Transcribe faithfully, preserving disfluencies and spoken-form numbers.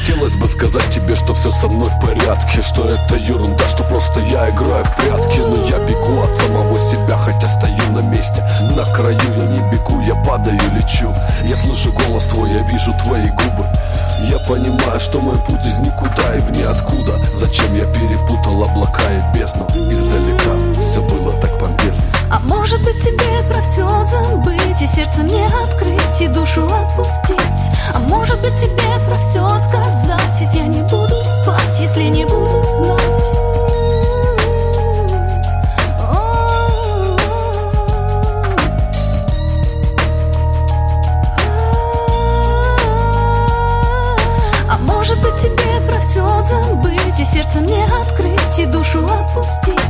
Хотелось бы сказать тебе, что все со мной в порядке, что это ерунда, что просто я играю в прятки. Но я бегу от самого себя, хотя стою на месте. На краю я не бегу, я падаю, лечу. Я слышу голос твой, я вижу твои губы. Я понимаю, что мой путь из никуда и в ниоткуда. Зачем я перепутал облака и бездну? Издалека все было так помпезно. А может быть тебе про все забыть, и сердце мне открыть, и душу отпустить. А может быть тебе про все сказать, ведь я не буду спать, если не буду знать. А может быть тебе про все забыть, и сердце мне открыть, и душу отпустить.